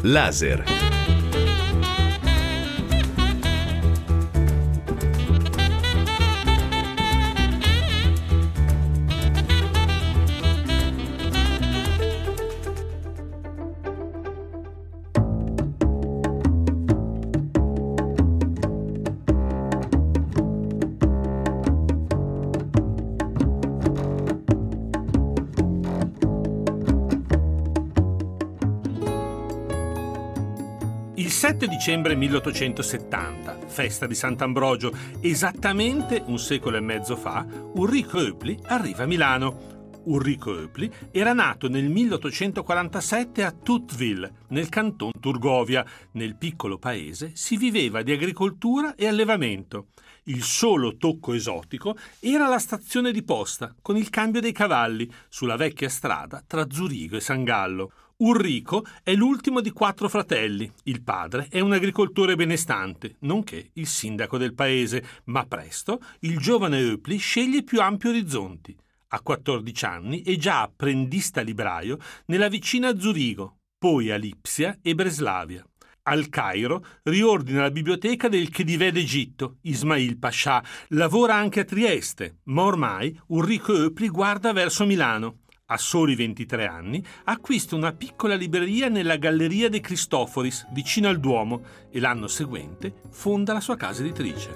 Laser. Il 7 dicembre 1870, festa di Sant'Ambrogio, esattamente un secolo e mezzo fa, Ulrico Oepli arriva a Milano. Ulrico Oepli era nato nel 1847 a Tuttwil, nel canton Turgovia. Nel piccolo paese si viveva di agricoltura e allevamento. Il solo tocco esotico era la stazione di posta, con il cambio dei cavalli, sulla vecchia strada tra Zurigo e San Gallo. Ulrico è l'ultimo di 4 fratelli. Il padre è un agricoltore benestante, nonché il sindaco del paese, ma presto il giovane Oepli sceglie più ampi orizzonti. A 14 anni è già apprendista libraio nella vicina Zurigo, poi a Lipsia e Breslavia. Al Cairo riordina la biblioteca del Khedive d'Egitto, Ismail Pascià. Lavora anche a Trieste, ma ormai Ulrico Oepli guarda verso Milano. A soli 23 anni acquista una piccola libreria nella Galleria de Cristoforis, vicino al Duomo, e l'anno seguente fonda la sua casa editrice.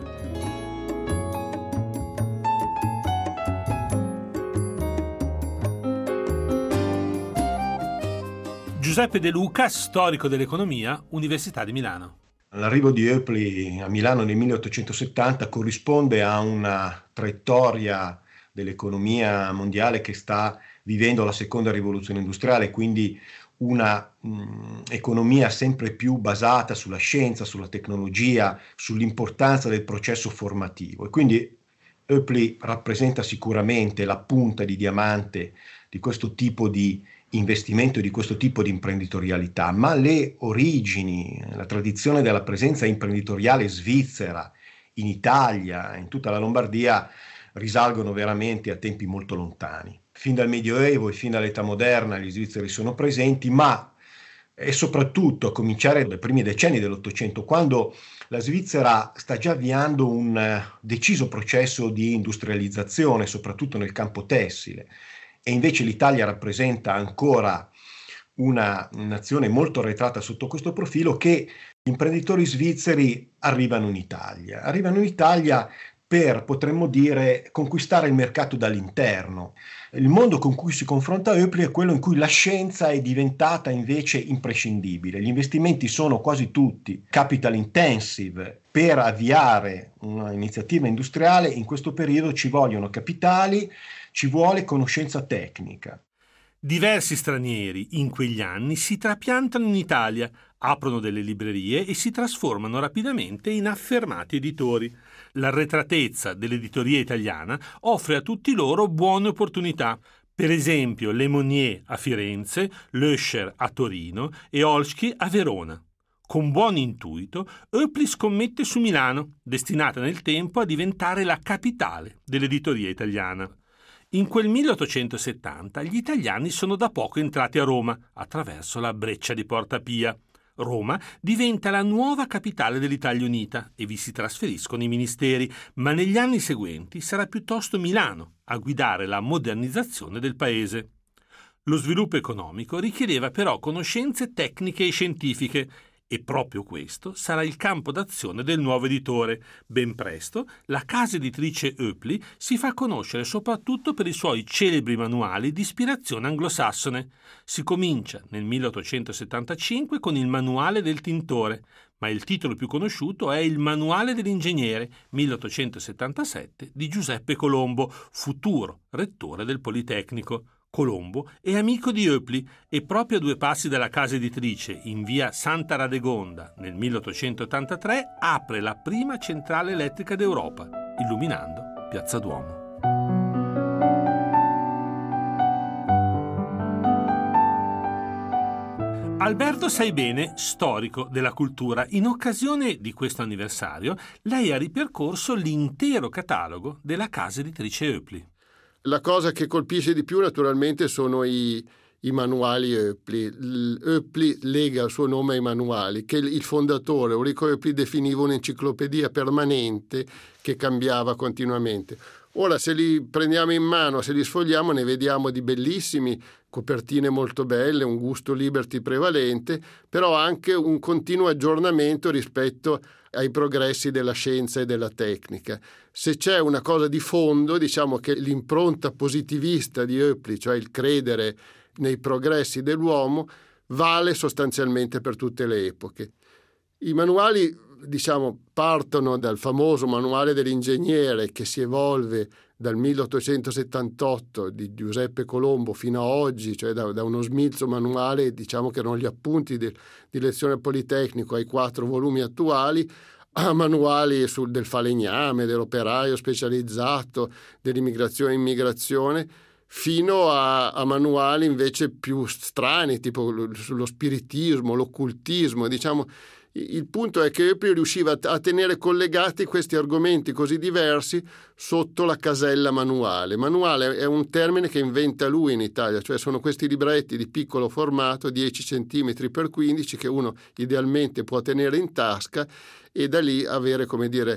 Giuseppe De Luca, storico dell'economia, Università di Milano. L'arrivo di Oepli a Milano nel 1870 corrisponde a una traiettoria dell'economia mondiale che sta vivendo la seconda rivoluzione industriale, quindi una economia sempre più basata sulla scienza, sulla tecnologia, sull'importanza del processo formativo. E quindi Oepli rappresenta sicuramente la punta di diamante di questo tipo di investimento e di questo tipo di imprenditorialità, ma le origini, la tradizione della presenza imprenditoriale svizzera in Italia, in tutta la Lombardia, risalgono veramente a tempi molto lontani. Fin dal Medioevo e fin dall'età moderna gli svizzeri sono presenti, ma è soprattutto a cominciare dai primi decenni dell'Ottocento, quando la Svizzera sta già avviando un deciso processo di industrializzazione, soprattutto nel campo tessile, e invece l'Italia rappresenta ancora una nazione molto arretrata sotto questo profilo, che gli imprenditori svizzeri arrivano in Italia per, potremmo dire, conquistare il mercato dall'interno. Il mondo con cui si confronta Oepli è quello in cui la scienza è diventata invece imprescindibile. Gli investimenti sono quasi tutti capital intensive. Per avviare un'iniziativa industriale in questo periodo ci vogliono capitali, ci vuole conoscenza tecnica. Diversi stranieri in quegli anni si trapiantano in Italia, aprono delle librerie e si trasformano rapidamente in affermati editori. L'arretratezza dell'editoria italiana offre a tutti loro buone opportunità. Per esempio Le Monnier a Firenze, Löscher a Torino e Olsky a Verona. Con buon intuito, Oepli scommette su Milano, destinata nel tempo a diventare la capitale dell'editoria italiana. In quel 1870 gli italiani sono da poco entrati a Roma, attraverso la breccia di Porta Pia. Roma diventa la nuova capitale dell'Italia unita e vi si trasferiscono i ministeri, ma negli anni seguenti sarà piuttosto Milano a guidare la modernizzazione del paese. Lo sviluppo economico richiedeva però conoscenze tecniche e scientifiche, e proprio questo sarà il campo d'azione del nuovo editore. Ben presto la casa editrice Oepli si fa conoscere soprattutto per i suoi celebri manuali di ispirazione anglosassone. Si comincia nel 1875 con il Manuale del tintore, ma il titolo più conosciuto è il Manuale dell'ingegnere, 1877, di Giuseppe Colombo, futuro rettore del Politecnico. Colombo è amico di Oepli e proprio a 2 passi dalla casa editrice, in via Santa Radegonda, nel 1883, apre la prima centrale elettrica d'Europa, illuminando Piazza Duomo. Alberto Saibene, storico della cultura, in occasione di questo anniversario, lei ha ripercorso l'intero catalogo della casa editrice Oepli. La cosa che colpisce di più naturalmente sono i i manuali Oepli. Oepli lega il suo nome ai manuali, che il fondatore Ulrico Oepli definiva un'enciclopedia permanente che cambiava continuamente. Ora, se li prendiamo in mano, se li sfogliamo, ne vediamo di bellissimi, copertine molto belle, un gusto liberty prevalente, però anche un continuo aggiornamento rispetto ai progressi della scienza e della tecnica. Se c'è una cosa di fondo, diciamo che l'impronta positivista di Oepli, cioè il credere nei progressi dell'uomo, vale sostanzialmente per tutte le epoche. I manuali, partono dal famoso manuale dell'ingegnere che si evolve dal 1878 di Giuseppe Colombo fino a oggi, cioè da uno smilzo manuale, che erano gli appunti di lezione al Politecnico ai 4 volumi attuali, a manuali del falegname, dell'operaio specializzato, dell'immigrazione e immigrazione, fino a manuali invece più strani, tipo sullo spiritismo, l'occultismo, Il punto è che Oepli riusciva a tenere collegati questi argomenti così diversi sotto la casella manuale. Manuale è un termine che inventa lui in Italia, cioè sono questi libretti di piccolo formato, 10 cm per 15, che uno idealmente può tenere in tasca e da lì avere,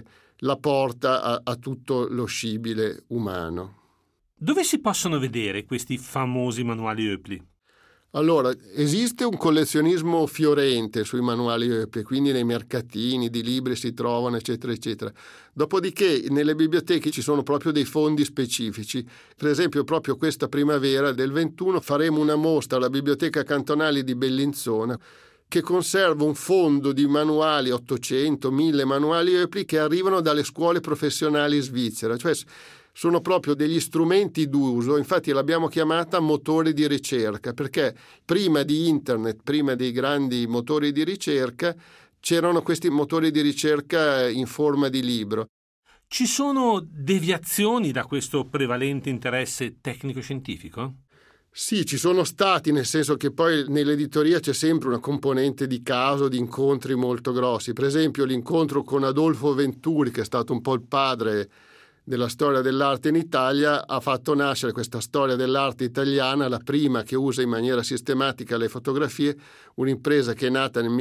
la porta a tutto lo scibile umano. Dove si possono vedere questi famosi manuali Oepli? Allora, esiste un collezionismo fiorente sui manuali Oepli, quindi nei mercatini di libri si trovano, eccetera, eccetera. Dopodiché nelle biblioteche ci sono proprio dei fondi specifici. Per esempio, proprio questa primavera del 21 faremo una mostra alla Biblioteca Cantonale di Bellinzona che conserva un fondo di manuali, 800-1000 manuali Oepli che arrivano dalle scuole professionali svizzere, cioè sono proprio degli strumenti d'uso, infatti l'abbiamo chiamata motori di ricerca, perché prima di internet, prima dei grandi motori di ricerca, c'erano questi motori di ricerca in forma di libro. Ci sono deviazioni da questo prevalente interesse tecnico-scientifico? Sì, ci sono stati, nel senso che poi nell'editoria c'è sempre una componente di caso, di incontri molto grossi. Per esempio l'incontro con Adolfo Venturi, che è stato un po' il padre della storia dell'arte in Italia, ha fatto nascere questa storia dell'arte italiana, la prima che usa in maniera sistematica le fotografie, un'impresa che è nata nel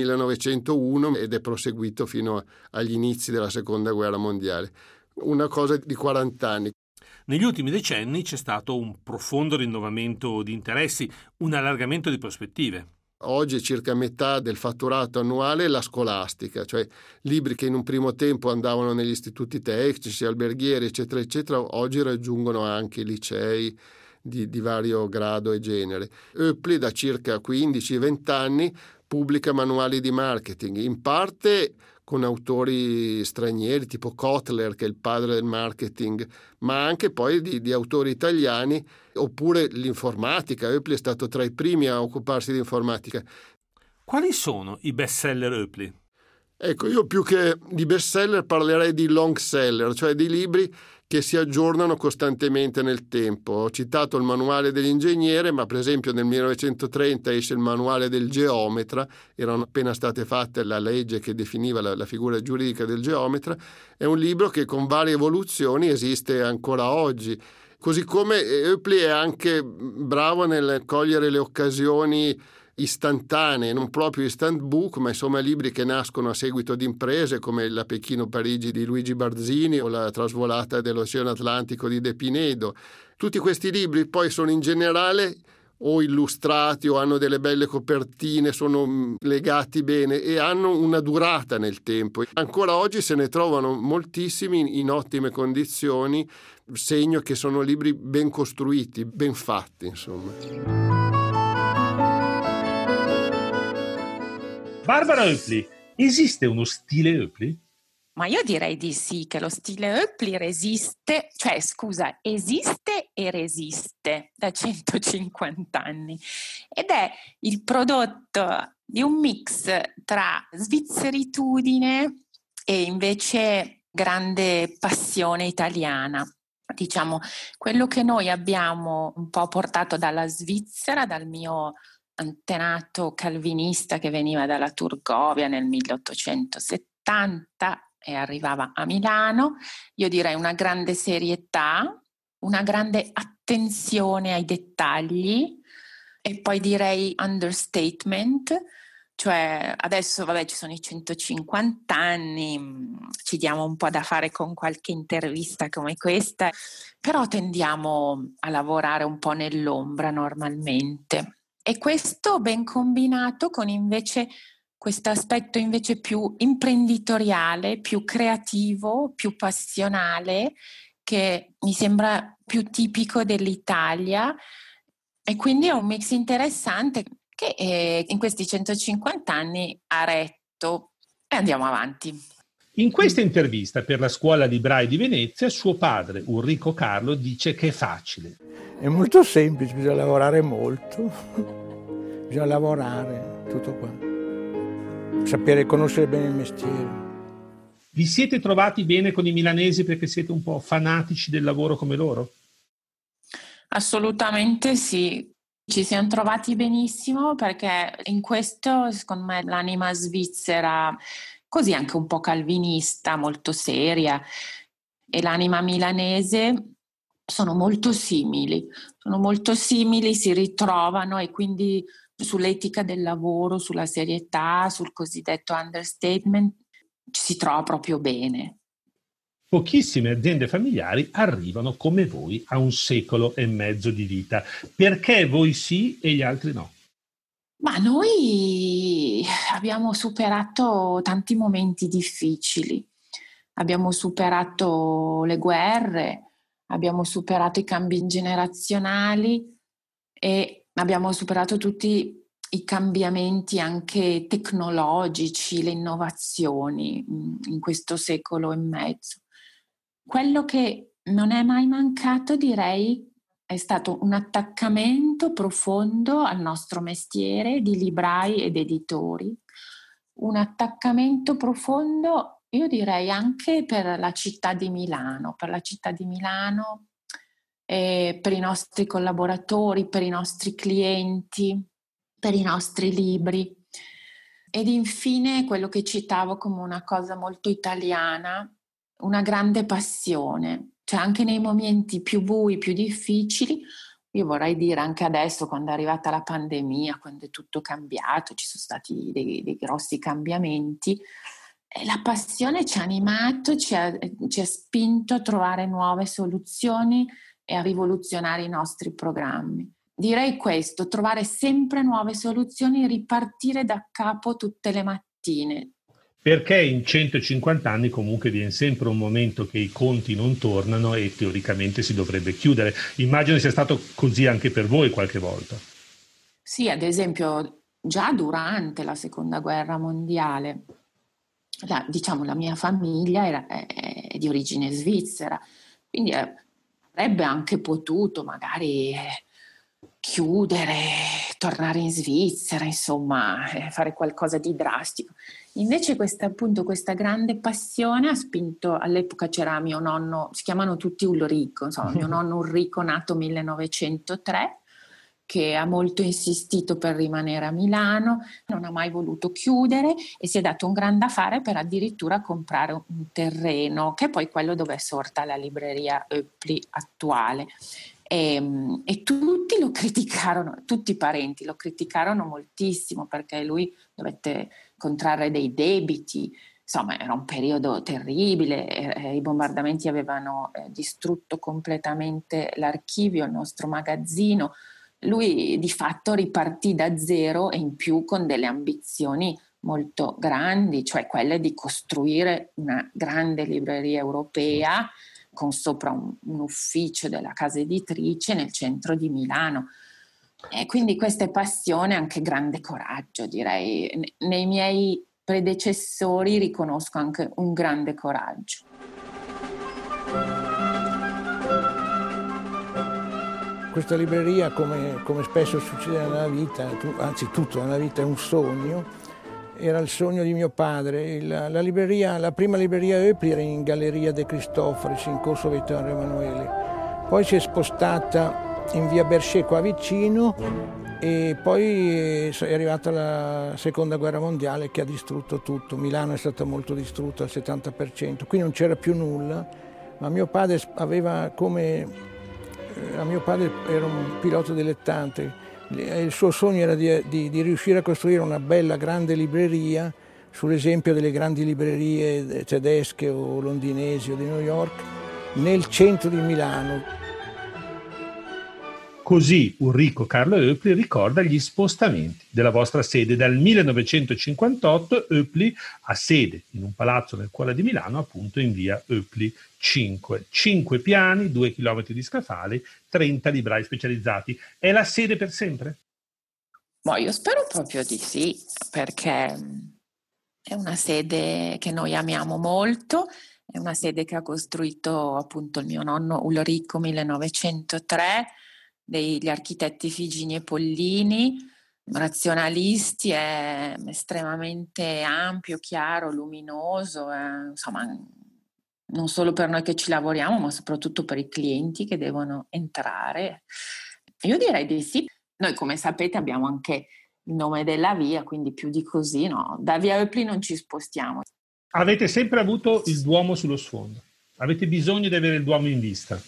1901 ed è proseguito fino agli inizi della Seconda Guerra Mondiale. Una cosa di 40 anni. Negli ultimi decenni c'è stato un profondo rinnovamento di interessi, un allargamento di prospettive. Oggi circa metà del fatturato annuale è la scolastica, cioè libri che in un primo tempo andavano negli istituti tecnici, alberghieri, eccetera, eccetera, oggi raggiungono anche i licei di vario grado e genere. Oepli da circa 15-20 anni pubblica manuali di marketing, in parte con autori stranieri tipo Kotler, che è il padre del marketing, ma anche poi di autori italiani, oppure l'informatica. Oepli è stato tra i primi a occuparsi di informatica. Quali sono i bestseller Oepli? Ecco, io più che di bestseller parlerei di long seller, cioè di libri che si aggiornano costantemente nel tempo. Ho citato il manuale dell'ingegnere, ma per esempio nel 1930 esce il manuale del geometra, erano appena state fatte la legge che definiva la figura giuridica del geometra. È un libro che con varie evoluzioni esiste ancora oggi. Così come Oepli è anche bravo nel cogliere le occasioni istantanee, non proprio instant book, ma insomma libri che nascono a seguito di imprese come la Pechino-Parigi di Luigi Barzini o la Trasvolata dell'Oceano Atlantico di De Pinedo. Tutti questi libri poi sono in generale o illustrati o hanno delle belle copertine, sono legati bene e hanno una durata nel tempo. Ancora oggi se ne trovano moltissimi in ottime condizioni, segno che sono libri ben costruiti, ben fatti, insomma. Barbara Oepli, esiste uno stile Oepli? Ma io direi di sì, che lo stile Oepli esiste e resiste da 150 anni ed è il prodotto di un mix tra svizzeritudine e invece grande passione italiana. Diciamo, quello che noi abbiamo un po' portato dalla Svizzera, dal mio antenato calvinista che veniva dalla Turgovia nel 1870 e arrivava a Milano, io direi una grande serietà, una grande attenzione ai dettagli e poi direi understatement. Cioè adesso ci sono i 150 anni, ci diamo un po' da fare con qualche intervista come questa, però tendiamo a lavorare un po' nell'ombra normalmente. E questo ben combinato con invece questo aspetto invece più imprenditoriale, più creativo, più passionale, che mi sembra più tipico dell'Italia, e quindi è un mix interessante che in questi 150 anni ha retto. E andiamo avanti. In questa intervista per la Scuola Librai di Venezia, suo padre, Ulrico Carlo, dice che è facile. È molto semplice, bisogna lavorare molto, bisogna lavorare, tutto qua. Sapere conoscere bene il mestiere. Vi siete trovati bene con i milanesi perché siete un po' fanatici del lavoro come loro? Assolutamente sì. Ci siamo trovati benissimo perché in questo, secondo me, l'anima svizzera, così anche un po' calvinista, molto seria, e l'anima milanese sono molto simili, si ritrovano, e quindi sull'etica del lavoro, sulla serietà, sul cosiddetto understatement, ci si trova proprio bene. Pochissime aziende familiari arrivano come voi a 1 secolo e mezzo di vita. Perché voi sì e gli altri no? Ma noi abbiamo superato tanti momenti difficili, abbiamo superato le guerre, abbiamo superato i cambi generazionali e abbiamo superato tutti i cambiamenti anche tecnologici, le innovazioni in questo secolo e mezzo. Quello che non è mai mancato, direi, è stato un attaccamento profondo al nostro mestiere di librai ed editori, un attaccamento profondo, io direi, anche per la città di Milano, per i nostri collaboratori, per i nostri clienti, per i nostri libri. Ed infine quello che citavo come una cosa molto italiana, una grande passione, cioè anche nei momenti più bui, più difficili. Io vorrei dire anche adesso, quando è arrivata la pandemia, quando è tutto cambiato, ci sono stati dei grossi cambiamenti, e la passione ci ha animato, ci ha spinto a trovare nuove soluzioni e a rivoluzionare i nostri programmi. Direi questo, trovare sempre nuove soluzioni, ripartire da capo tutte le mattine. Perché in 150 anni comunque viene sempre un momento che i conti non tornano e teoricamente si dovrebbe chiudere. Immagino sia stato così anche per voi qualche volta. Sì, ad esempio già durante la Seconda Guerra Mondiale, la mia famiglia è di origine svizzera, quindi avrebbe anche potuto magari chiudere, tornare in Svizzera, insomma, fare qualcosa di drastico. Invece questa grande passione ha spinto. All'epoca c'era mio nonno, si chiamano tutti Ulrico, insomma, mio nonno Ulrico, nato 1903, che ha molto insistito per rimanere a Milano, non ha mai voluto chiudere e si è dato un gran da fare per addirittura comprare un terreno, che è poi quello dove è sorta la libreria Oepli attuale. E tutti lo criticarono, tutti i parenti lo criticarono moltissimo, perché lui dovette contrarre dei debiti. Insomma, era un periodo terribile, i bombardamenti avevano distrutto completamente l'archivio, il nostro magazzino. Lui di fatto ripartì da zero, e in più con delle ambizioni molto grandi, cioè quelle di costruire una grande libreria europea con sopra un ufficio della casa editrice nel centro di Milano. E quindi questa è passione e anche grande coraggio, direi. Nei miei predecessori riconosco anche un grande coraggio. Questa libreria, come spesso succede nella vita, anzi tutto nella vita è un sogno, era il sogno di mio padre. La prima libreria Oepli era in Galleria De Cristoforis, in corso Vittorio Emanuele. Poi si è spostata in via Berchet qua vicino, e poi è arrivata la Seconda Guerra Mondiale che ha distrutto tutto. Milano è stata molto distrutta al 70%, qui non c'era più nulla, ma mio padre era un pilota dilettante, Il suo sogno era di riuscire a costruire una bella grande libreria sull'esempio delle grandi librerie tedesche o londinesi o di New York nel centro di Milano. Così Ulrico Carlo Oepli ricorda gli spostamenti della vostra sede. Dal 1958 Oepli ha sede in un palazzo nel cuore di Milano, appunto in via Oepli 5. 5 piani, 2 chilometri di scaffali, 30 librai specializzati. È la sede per sempre? Boh, io spero proprio di sì, perché è una sede che noi amiamo molto, è una sede che ha costruito appunto il mio nonno Ulrico 1903, degli architetti Figini e Pollini, razionalisti, è estremamente ampio, chiaro, luminoso, insomma, non solo per noi che ci lavoriamo, ma soprattutto per i clienti che devono entrare. Io direi di sì. Noi, come sapete, abbiamo anche il nome della via, quindi più di così, no? Da via Oepli non ci spostiamo. Avete sempre avuto il Duomo sullo sfondo. Avete bisogno di avere il Duomo in vista.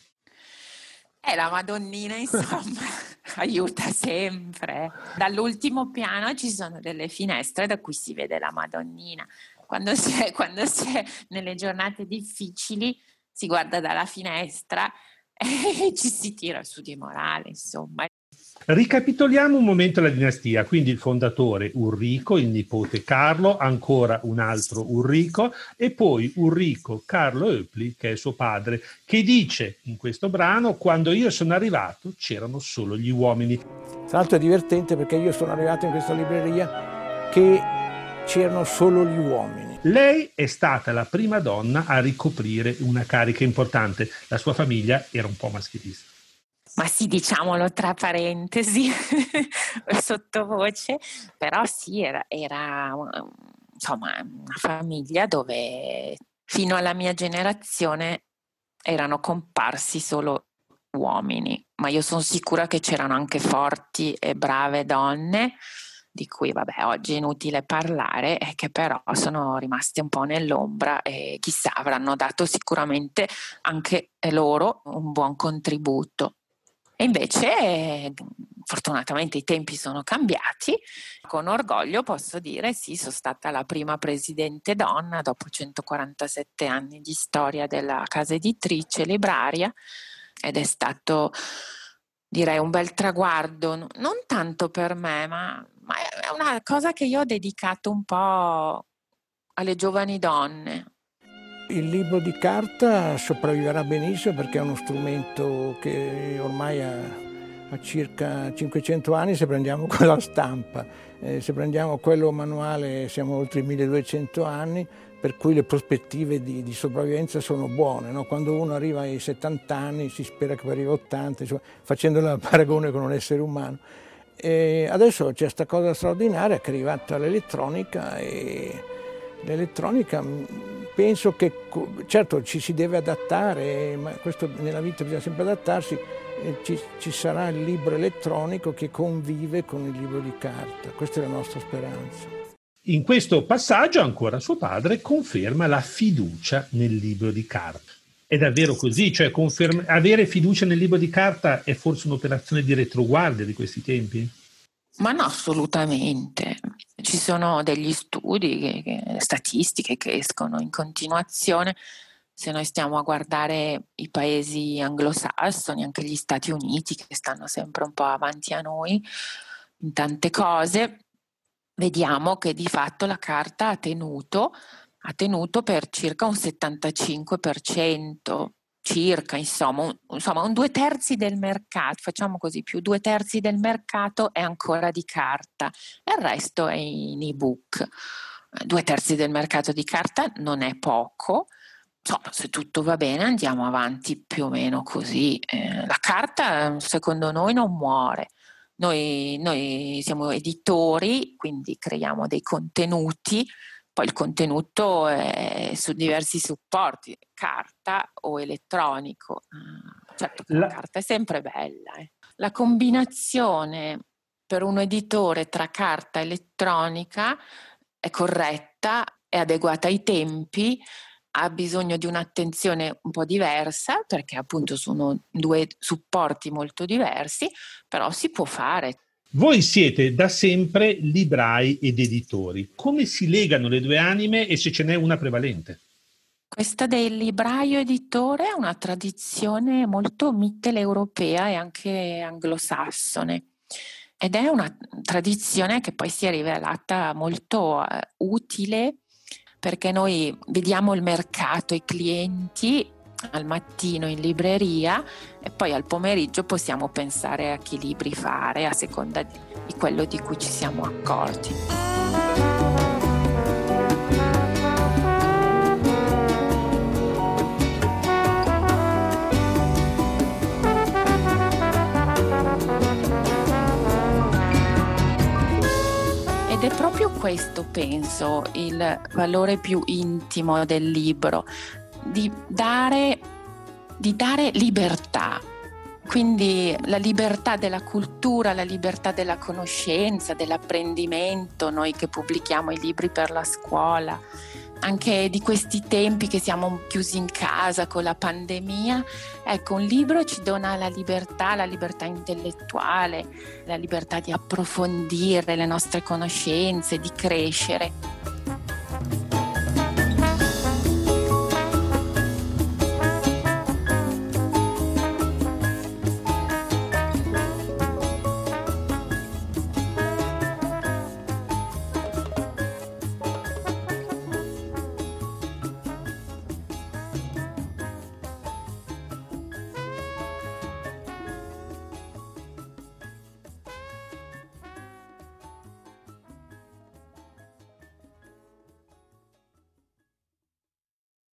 La Madonnina, insomma, aiuta sempre. Dall'ultimo piano ci sono delle finestre da cui si vede la Madonnina. Quando si è nelle giornate difficili, si guarda dalla finestra e ci si tira su di morale, insomma. Ricapitoliamo un momento la dinastia, quindi il fondatore Ulrico, il nipote Carlo, ancora un altro Ulrico e poi Ulrico Carlo Oepli, che è suo padre, che dice in questo brano: quando io sono arrivato c'erano solo gli uomini. Tra l'altro è divertente perché io sono arrivato in questa libreria che c'erano solo gli uomini. Lei è stata la prima donna a ricoprire una carica importante, la sua famiglia era un po' maschilista. Ma sì, diciamolo tra parentesi, sottovoce, però sì, era insomma una famiglia dove fino alla mia generazione erano comparsi solo uomini, ma io sono sicura che c'erano anche forti e brave donne, di cui vabbè oggi è inutile parlare, e che però sono rimaste un po' nell'ombra e chissà avranno dato sicuramente anche loro un buon contributo. E invece, fortunatamente, i tempi sono cambiati. Con orgoglio posso dire sì, sono stata la prima presidente donna dopo 147 anni di storia della casa editrice Libraria, ed è stato, direi, un bel traguardo, non tanto per me, ma è una cosa che io ho dedicato un po' alle giovani donne. Il libro di carta sopravviverà benissimo perché è uno strumento che ormai ha circa 500 anni se prendiamo quella stampa. Se prendiamo quello manuale siamo oltre i 1200 anni, per cui le prospettive di sopravvivenza sono buone, no? Quando uno arriva ai 70 anni si spera che arrivi a 80, insomma, facendo il paragone con un essere umano. E adesso c'è questa cosa straordinaria che è arrivata l'elettronica e l'elettronica penso che, certo, ci si deve adattare, ma questo nella vita bisogna sempre adattarsi, ci sarà il libro elettronico che convive con il libro di carta, questa è la nostra speranza. In questo passaggio ancora suo padre conferma la fiducia nel libro di carta. È davvero così? Cioè avere fiducia nel libro di carta è forse un'operazione di retroguardia di questi tempi? Ma no, assolutamente. Ci sono degli studi, statistiche che escono in continuazione. Se noi stiamo a guardare i paesi anglosassoni, anche gli Stati Uniti, che stanno sempre un po' avanti a noi in tante cose, vediamo che di fatto la carta ha tenuto per circa un 75%. Circa, insomma un 2/3 del mercato, facciamo così, più 2/3 del mercato è ancora di carta e il resto è in ebook. 2/3 del mercato di carta non è poco, insomma, se tutto va bene andiamo avanti più o meno così. La carta secondo noi non muore. Noi siamo editori, quindi creiamo dei contenuti. Poi il contenuto è su diversi supporti, carta o elettronico. Certo, la carta è sempre bella. La combinazione per un editore tra carta e elettronica è corretta, è adeguata ai tempi, ha bisogno di un'attenzione un po' diversa, perché appunto sono due supporti molto diversi, però si può fare. Voi siete da sempre librai ed editori. Come si legano le due anime e se ce n'è una prevalente? Questa del libraio editore è una tradizione molto mitteleuropea e anche anglosassone. Ed è una tradizione che poi si è rivelata molto utile, perché noi vediamo il mercato, i clienti al mattino in libreria e poi al pomeriggio possiamo pensare a che libri fare a seconda di quello di cui ci siamo accorti. Ed è proprio questo, penso, il valore più intimo del libro, di dare libertà. Quindi la libertà della cultura, la libertà della conoscenza, dell'apprendimento, noi che pubblichiamo i libri per la scuola, anche di questi tempi che siamo chiusi in casa con la pandemia. Ecco, un libro ci dona la libertà intellettuale, la libertà di approfondire le nostre conoscenze, di crescere.